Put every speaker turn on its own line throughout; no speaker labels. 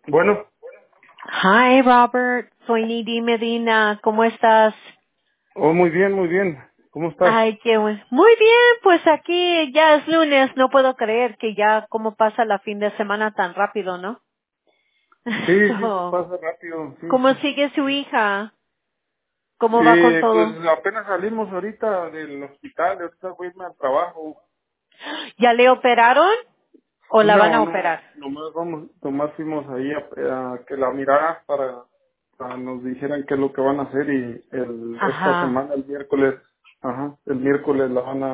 Bueno,
Hi, Robert. Soy Nidi Medina. ¿Cómo estás?
oh, muy bien, muy bien. ¿Cómo estás?
Ay, qué bueno. Muy bien, pues aquí ya es lunes. No puedo creer que ya cómo pasa la fin de semana tan rápido, ¿no?
Sí, sí, se
So,
pasa rápido, sí,
¿cómo
sí.
sigue su hija? ¿Cómo va con
Pues
todo?
apenas salimos ahorita del hospital, ahorita voy a irme al trabajo.
¿Ya le operaron o la van
No,
a
no,
operar?
nomás fuimos ahí a que la mirara para nos dijeran qué es lo que van a hacer y esta
Ajá.
semana, el miércoles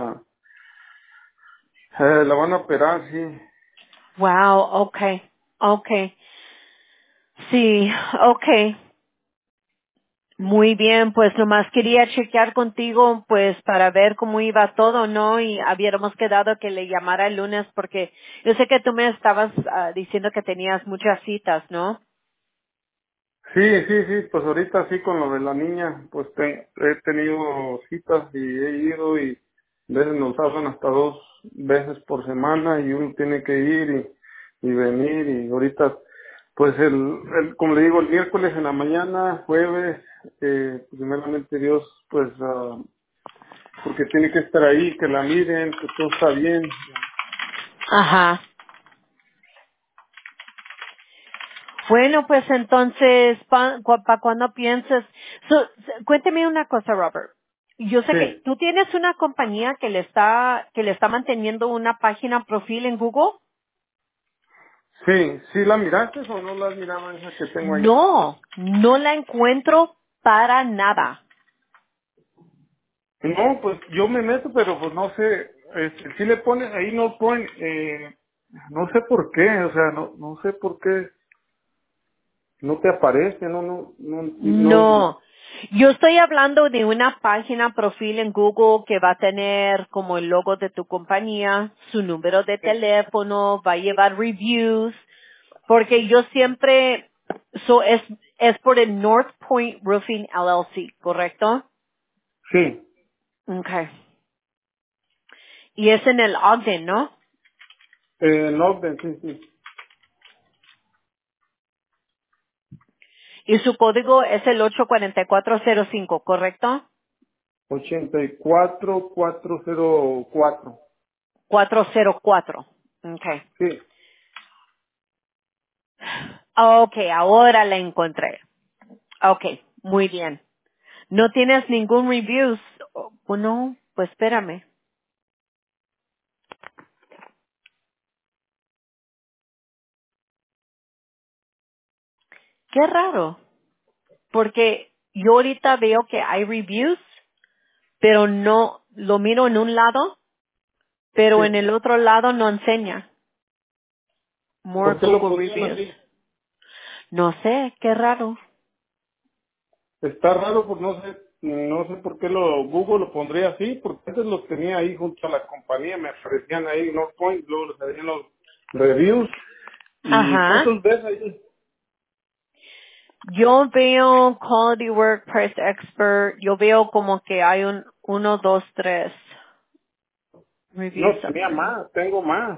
la van a operar, sí.
Wow, okay. Okay. Sí, okay. Muy bien, pues nomás quería chequear contigo, pues para ver cómo iba todo, ¿no? Y habíamos quedado que le llamara el lunes porque yo sé que tú me estabas diciendo que tenías muchas citas, ¿no?
Sí, sí, sí, pues ahorita sí con lo de la niña, pues he tenido citas y he ido y a veces nos hacen hasta 2 veces por semana y uno tiene que ir y venir y ahorita, pues como le digo, el miércoles en la mañana, jueves, primeramente Dios, pues porque tiene que estar ahí, que la miren, que todo está bien.
Ajá. Bueno, pues entonces, ¿para cuándo piensas? Cuénteme una cosa, Robert. Yo sé que
Sí,
tú tienes una compañía que le está manteniendo una página profil en Google.
sí, ¿sí la miraste o no la has mirado esa que tengo ahí?
No, no la encuentro para nada.
No, pues yo me meto, pero pues no sé, si le pones ahí no ponen, no sé por qué, o sea, no sé por qué no te aparece, no,
No, yo estoy hablando de una página profil en Google que va a tener como el logo de tu compañía, su número de teléfono, va a llevar reviews, porque yo siempre, es por el North Point Roofing LLC, ¿correcto?
sí,
Okay. Y es en el Ogden, ¿no?
no, sí, sí,
Y su código es el 84405, ¿correcto?
84404,
404. Okay.
sí,
Okay, ahora la encontré. Okay, muy bien. ¿No tienes ningún reviews? No, pues espérame. Qué raro, porque yo ahorita veo que hay reviews, pero no, lo miro en un lado, pero en
sí.
el otro lado no enseña. More
¿Por qué lo
Google
pondrían
reviews.
así?
No sé, qué raro.
Está raro, pues no sé por qué Google lo pondría así, porque antes los tenía ahí junto a la compañía, me aparecían ahí North Point, luego les salían los reviews, ¿y
Ajá.
cuántos ves ahí?
Yo veo Quality Work Price Expert, yo veo como que hay uno, dos, tres review
No, tenía
summary.
más, tengo más.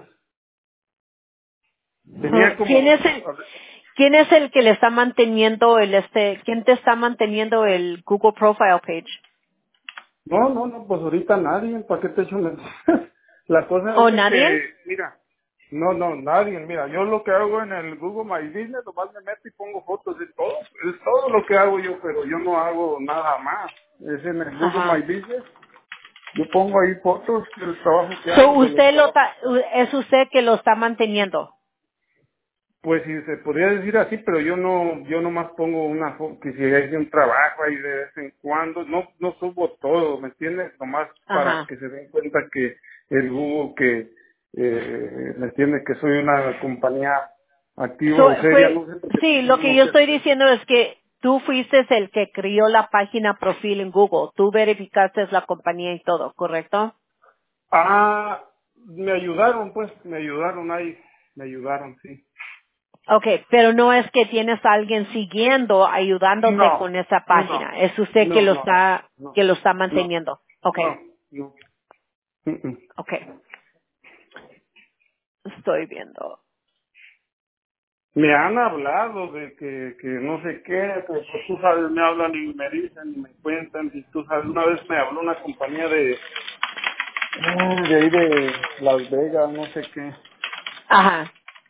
Tenía
¿Quién
como,
es quién es el que le está manteniendo quién te está manteniendo el Google Profile Page?
no, pues ahorita nadie, ¿para qué te echo mentiras? La cosa es
¿O
de
nadie?
que, mira, no, nadie, mira, yo lo que hago en el Google My Business, nomás me meto y pongo fotos de todo, es todo lo que hago yo, pero yo no hago nada más. Es en el Google My
Ajá.
Business, yo pongo ahí fotos del trabajo que
So
hago, de los trabajos.
es usted que lo está manteniendo.
Pues sí, se podría decir así, pero yo nomás pongo una foto, que si hay un trabajo ahí de vez en cuando, no subo todo, ¿me entiendes? Nomás para
Ajá.
que se den cuenta que el Google, ¿me entiendes? Que soy una compañía activa o seria, no sé, porque
Sí,
tengo
lo que
uno
yo
que
estoy
hacer.
diciendo es que tú fuiste el que crió la página profil en Google. Tú verificaste la compañía y todo, ¿correcto?
Ah, me ayudaron, pues, me ayudaron ahí, me ayudaron, sí.
Okay, pero no es que tienes a alguien siguiendo, ayudándote
No,
con esa
no,
página. Es usted
no, no, no,
que lo está
no,
manteniendo. Okay,
no. Mm, mm.
okay. Estoy viendo.
Me han hablado de que no sé qué, que pues tú sabes, me hablan y me dicen y me cuentan, y tú sabes, una vez me habló una compañía de ahí de Las Vegas, no sé qué.
Ajá.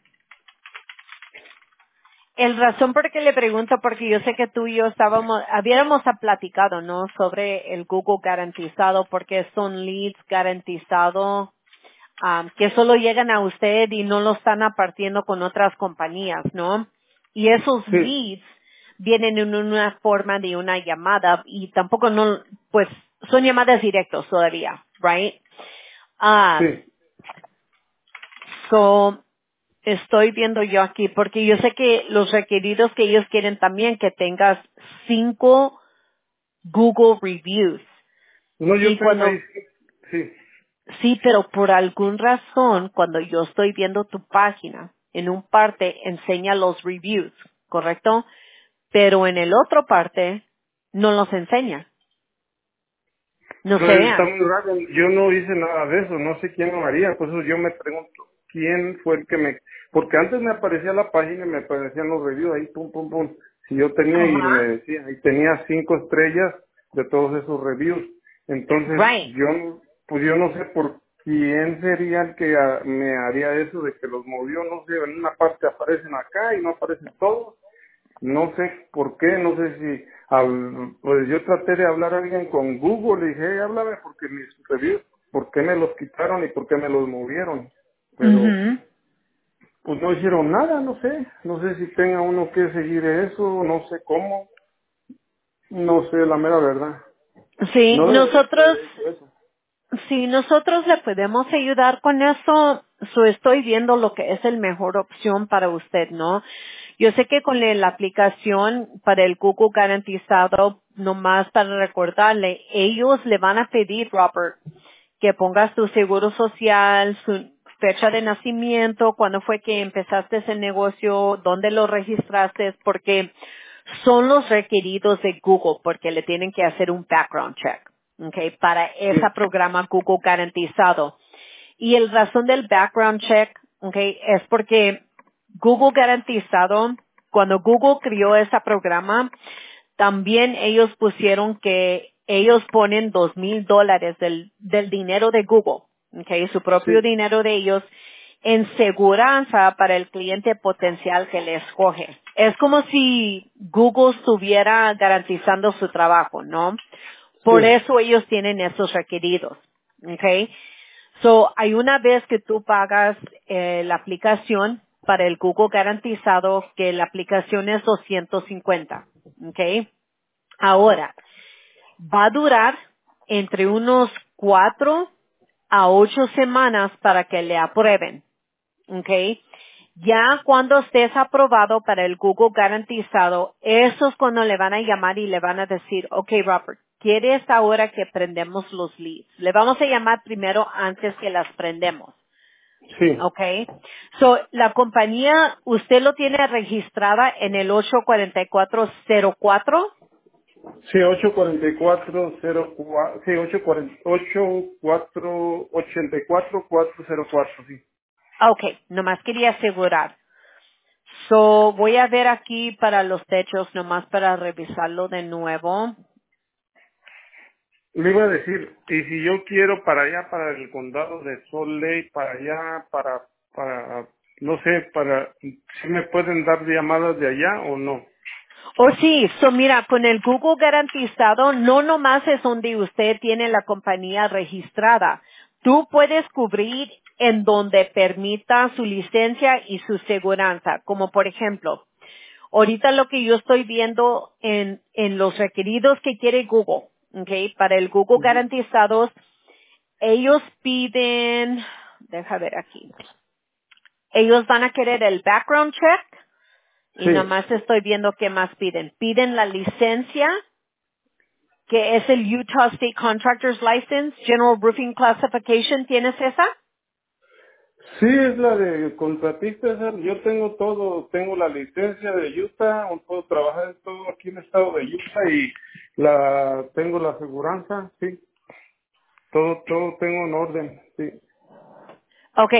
El razón por que le pregunto, porque yo sé que tú y yo habíamos platicado, ¿no? Sobre el Google garantizado, porque son leads garantizados, que solo llegan a usted y no lo están apartiendo con otras compañías, ¿no? Y esos
Sí,
leads vienen en una forma de una llamada y tampoco no, pues, son llamadas directas todavía, right? Um,
sí.
so, estoy viendo yo aquí, porque yo sé que los requeridos que ellos quieren también que tengas 5 Google reviews.
No, yo
Y
tengo ahí,
cuando,
sí,
sí, pero por alguna razón, cuando yo estoy viendo tu página, en un parte enseña los reviews, ¿correcto? Pero en el otro parte no los enseña, no se
Está
vean.
muy raro, yo no hice nada de eso, no sé quién lo haría, por eso yo me pregunto quién fue el que me... Porque antes me aparecía la página y me aparecían los reviews ahí, pum, pum, pum. Si yo tenía y me
Ajá.
decía, y tenía 5 estrellas de todos esos reviews. Entonces,
Right.
pues yo no sé por quién sería el que me haría eso de que los movió, no sé, en una parte aparecen acá y no aparecen todos. No sé por qué, no sé si, pues yo traté de hablar a alguien con Google, le dije, "Hey, háblame porque mis reviews, ¿por qué me los quitaron y por qué me los movieron?" Pero,
Mhm.
pues no hicieron nada, no sé si tenga uno que seguir eso, no sé cómo, no sé la mera verdad.
Sí,
No debería de
nosotros
haber hecho eso.
si nosotros le podemos ayudar con eso, estoy viendo lo que es el mejor opción para usted, ¿no? Yo sé que con la aplicación para el Google garantizado, nomás para recordarle, ellos le van a pedir, Robert, que pongas tu seguro social, su fecha de nacimiento, cuándo fue que empezaste ese negocio, dónde lo registraste, porque son los requeridos de Google, porque le tienen que hacer un background check, okay, para ese
Sí,
programa Google garantizado. Y el razón del background check, okay, es porque Google garantizado, cuando Google creó ese programa, también ellos pusieron que ellos ponen $2,000 del dinero de Google, okay, su propio
sí,
dinero de ellos, en seguranza para el cliente potencial que le escoge. Es como si Google estuviera garantizando su trabajo, ¿no? Por
sí,
eso ellos tienen esos requeridos, okay. So, hay una vez que tú pagas la aplicación para el Google garantizado que la aplicación es 250, okay. Ahora, va a durar entre unos 4 a 8 semanas para que le aprueben, ¿ok? Ya cuando estés aprobado para el Google garantizado, eso es cuando le van a llamar y le van a decir, ok, Robert, ¿quieres ahora que prendemos los leads? Le vamos a llamar primero antes que las prendemos,
sí,
¿ok? So, la compañía, ¿usted lo tiene registrada en el 84404?
sí, 84404, sí, 844 sí.
Ok, nomás quería asegurar. So, voy a ver aquí para los techos, nomás para revisarlo de nuevo.
Le iba a decir, y si yo quiero para allá, para el condado de Salt Lake, para allá, no sé, si me pueden dar llamadas de allá o no.
Oh, sí, so mira, con el Google garantizado, no nomás es donde usted tiene la compañía registrada. Tú puedes cubrir en donde permita su licencia y su seguranza, como por ejemplo, ahorita lo que yo estoy viendo en los requeridos que quiere Google, okay, para el Google
Ujú.
garantizados, ellos piden, deja ver aquí, ellos van a querer el background check y
Sí,
nomás estoy viendo qué más piden. Piden la licencia, que es el Utah State Contractors License, General Roofing Classification, ¿tienes esa?
sí, es la de contratista, yo tengo todo, tengo la licencia de Utah, puedo trabajar en todo aquí en el estado de Utah y tengo la aseguranza, sí, todo tengo en orden, sí,
Okay,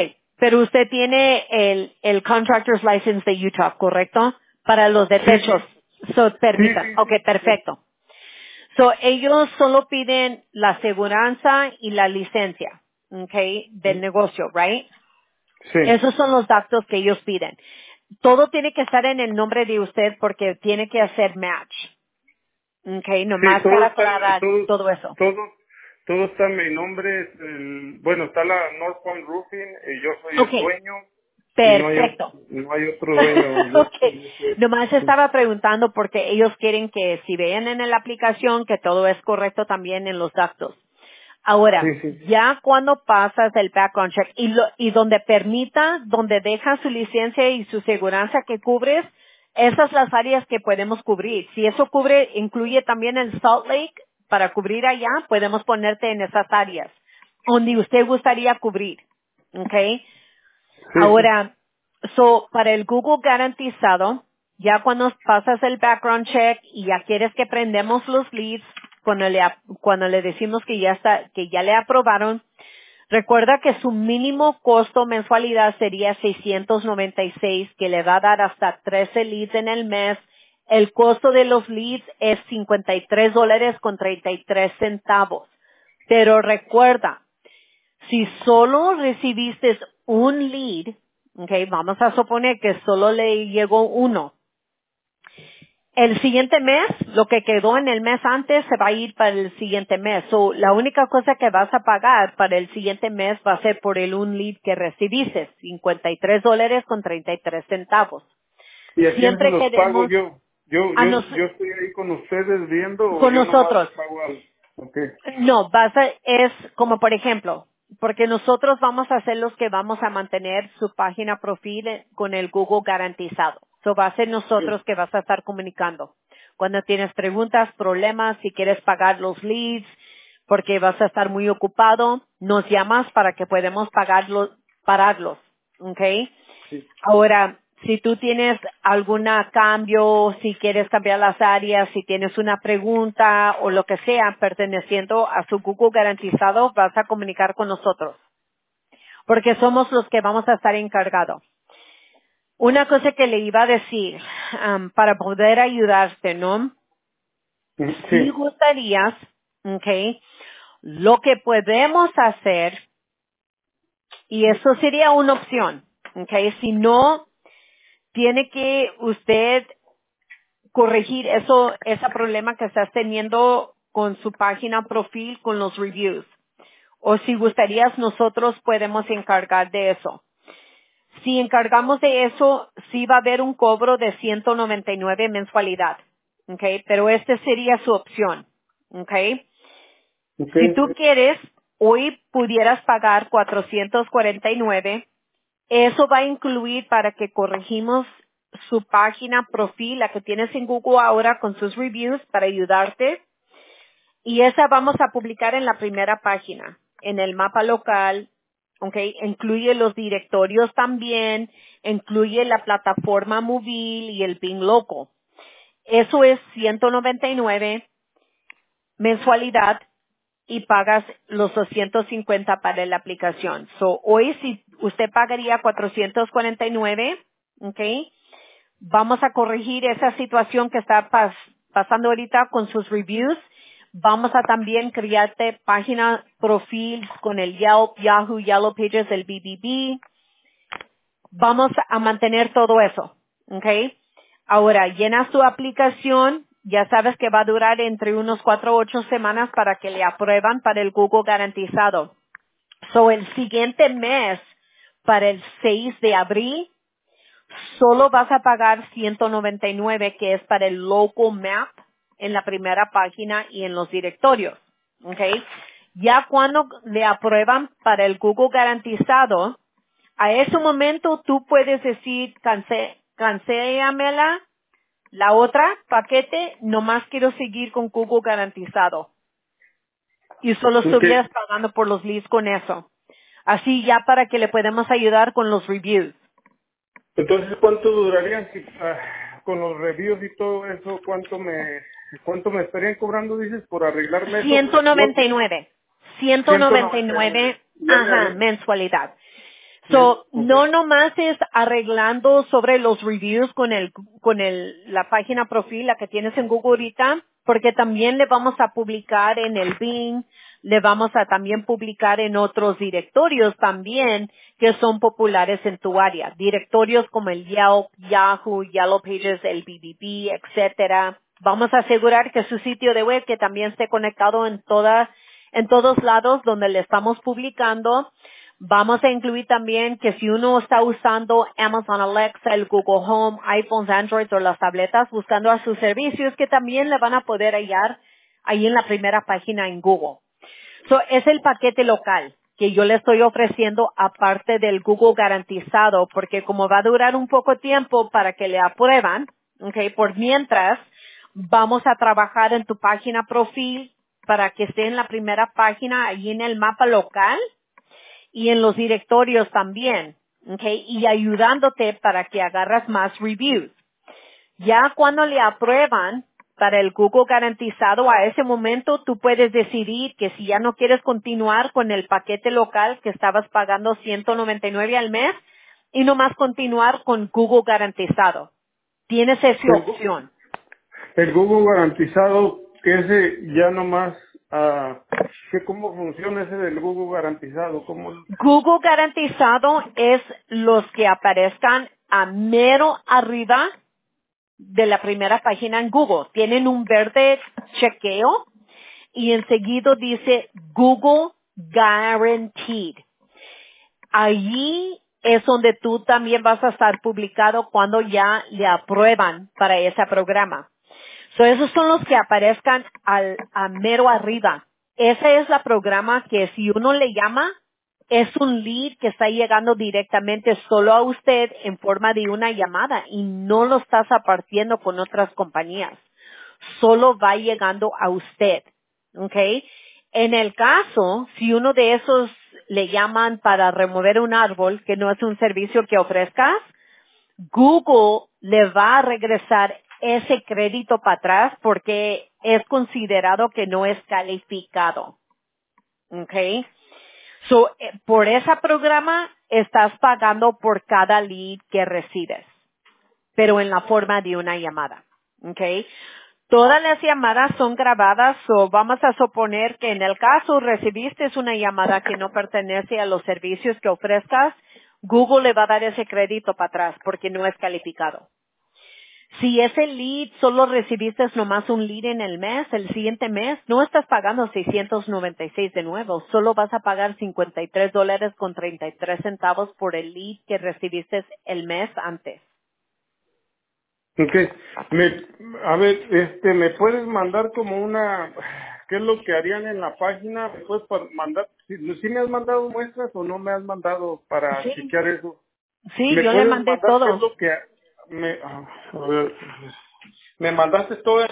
Pero usted tiene el Contractor's License de Utah, ¿correcto? Para los de
Sí,
techos.
sí,
So,
sí,
permita.
sí,
Ok,
sí, sí,
perfecto. So, ellos solo piden la aseguranza y la licencia, okay, del negocio, right?
sí,
Esos son los datos que ellos piden. Todo tiene que estar en el nombre de usted porque tiene que hacer match, okay,
sí,
nomás
todo
para
está,
aclarar todo eso.
todo, todo está en mi nombre, bueno, está la North Point Roofing, y yo soy el
Okay,
dueño, y
perfecto.
no hay otro dueño,
Okay.
yo soy,
Nomás
sí,
estaba preguntando porque ellos quieren que si ven en la aplicación que todo es correcto también en los datos. Ahora,
sí, sí,
ya cuando pasas el background check y donde permita, donde deja su licencia y su seguranza que cubres, esas las áreas que podemos cubrir. Si eso incluye también el Salt Lake, para cubrir allá, podemos ponerte en esas áreas donde usted gustaría cubrir. ¿Ok?
sí, sí,
Ahora, para el Google garantizado, ya cuando pasas el background check y ya quieres que prendemos los leads, cuando le decimos que que ya le aprobaron, recuerda que su mínimo costo mensualidad sería 696, que le va a dar hasta 13 leads en el mes. El costo de los leads es $53.33. Pero recuerda, si solo recibiste un lead, okay, vamos a suponer que solo le llegó uno. El siguiente mes, lo que quedó en el mes antes se va a ir para el siguiente mes. So, la única cosa que vas a pagar para el siguiente mes va a ser por el un lead que recibiste, $53.33.
¿y a quién se
Siempre
los pago
queremos
yo?
a nos-
Yo estoy ahí con ustedes viendo, o
con
yo nomás
nosotros.
les pago algo, ok,
No, es como por ejemplo, porque nosotros vamos a ser los que vamos a mantener su página profil con el Google garantizado. So va a ser nosotros
sí,
que vas a estar comunicando. Cuando tienes preguntas, problemas, si quieres pagar los leads, porque vas a estar muy ocupado, nos llamas para que podamos pararlos, ¿ok?
sí,
Ahora, si tú tienes algún cambio, si quieres cambiar las áreas, si tienes una pregunta o lo que sea perteneciendo a su Google garantizado, vas a comunicar con nosotros, porque somos los que vamos a estar encargados. Una cosa que le iba a decir, para poder ayudarte, ¿no? Si
sí,
gustarías, ¿ok? Lo que podemos hacer, y eso sería una opción, ¿ok? Si no, tiene que usted corregir ese problema que estás teniendo con su página profil, con los reviews. O si gustarías, nosotros podemos encargar de eso. Si encargamos de eso, sí va a haber un cobro de 199 mensualidad. ¿Ok? Pero esta sería su opción. ¿Ok?
ok,
Si tú quieres, hoy pudieras pagar 449. Eso va a incluir para que corregimos su página profil, la que tienes en Google ahora con sus reviews para ayudarte. Y esa vamos a publicar en la primera página, en el mapa local. ¿Ok? Incluye los directorios también, incluye la plataforma móvil y el Bing Loco. Eso es 199 mensualidad y pagas los 250 para la aplicación. So, hoy si usted pagaría 449, ¿ok? Vamos a corregir esa situación que está pasando ahorita con sus reviews. Vamos a también crearte página profil con el Yelp, Yahoo, Yellow Pages, el BBB. Vamos a mantener todo eso, ¿ok? Ahora, llenas tu aplicación, ya sabes que va a durar entre unos 4 o 8 semanas para que le aprueban para el Google garantizado. So, el siguiente mes, para el 6 de abril, solo vas a pagar 199, que es para el local map en la primera página y en los directorios, ¿ok? Ya cuando le aprueban para el Google garantizado, a ese momento tú puedes decir, cancélamela, la otra paquete, nomás quiero seguir con Google garantizado. Y solo
ok.
estuvieras pagando por los leads con eso. Así ya para que le podamos ayudar con los reviews.
Entonces, ¿cuánto durarían con los reviews y todo eso? Cuánto me estarían cobrando, dices, por arreglarme eso? No,
199.
199.
199,
Ya me
ajá,
arreglo.
mensualidad. So,
Ok.
no nomás es arreglando sobre los reviews la página profil, la que tienes en Google ahorita, porque también le vamos a publicar en el Bing, le vamos a también publicar en otros directorios también que son populares en tu área. Directorios como el Yelp, Yahoo, Yellow Pages, el BBB, etcétera. Vamos a asegurar que su sitio de web que también esté conectado en todos lados donde le estamos publicando. Vamos a incluir también que si uno está usando Amazon Alexa, el Google Home, iPhones, Androids o las tabletas buscando a sus servicios que también le van a poder hallar ahí en la primera página en Google. So, es el paquete local que yo le estoy ofreciendo aparte del Google garantizado porque como va a durar un poco tiempo para que le aprueban, okay, por mientras vamos a trabajar en tu página profil para que esté en la primera página ahí en el mapa local y en los directorios también, ¿okay? Y ayudándote para que agarras más reviews. Ya cuando le aprueban para el Google garantizado, a ese momento tú puedes decidir que si ya no quieres continuar con el paquete local que estabas pagando 199 al mes y nomás continuar con Google garantizado. Tienes esa
El,
opción.
el Google garantizado, que ese ya nomás, ¿cómo funciona ese del Google garantizado? ¿Cómo?
Google garantizado es los que aparezcan a mero arriba de la primera página en Google. Tienen un verde chequeo y enseguida dice Google Guaranteed. Allí es donde tú también vas a estar publicado cuando ya le aprueban para ese programa. So, esos son los que aparezcan a mero arriba. Ese es la programa que si uno le llama, es un lead que está llegando directamente solo a usted en forma de una llamada y no lo estás apartiendo con otras compañías. Solo va llegando a usted. ¿Ok? En el caso, si uno de esos le llaman para remover un árbol, que no es un servicio que ofrezcas, Google le va a regresar ese crédito para atrás porque es considerado que no es calificado. ¿Ok? So, por ese programa estás pagando por cada lead que recibes, pero en la forma de una llamada. ¿Ok? Todas las llamadas son grabadas, o vamos a suponer que en el caso recibiste una llamada que no pertenece a los servicios que ofrezcas, Google le va a dar ese crédito para atrás porque no es calificado. Si ese lead solo recibiste nomás un lead en el mes, el siguiente mes no estás pagando 696 de nuevo, solo vas a pagar $53.33 por el lead que recibiste el mes antes.
Ok. A ver, ¿me puedes mandar como qué es lo que harían en la página? ¿Me puedes mandar, si me has mandado muestras o no me has mandado para
Sí,
chequear eso?
sí,
¿Me
yo le
puedes
mandé
mandar qué es
todo.
lo que a ver, me mandaste todo?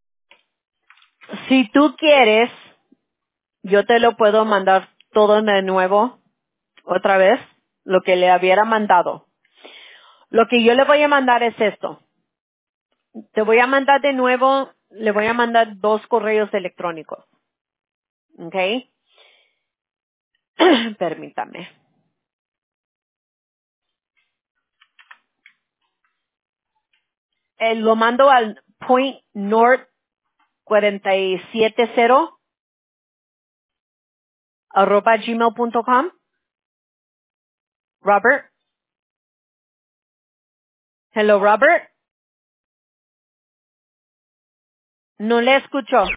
Si tú quieres, yo te lo puedo mandar todo de nuevo, otra vez, lo que le hubiera mandado. Lo que yo le voy a mandar es esto. Te voy a mandar de nuevo, le voy a mandar 2 correos electrónicos. ¿Ok? Permítame. Lo mando al pointnorth470 @gmail.com. Robert. Hello, Robert. No le escucho.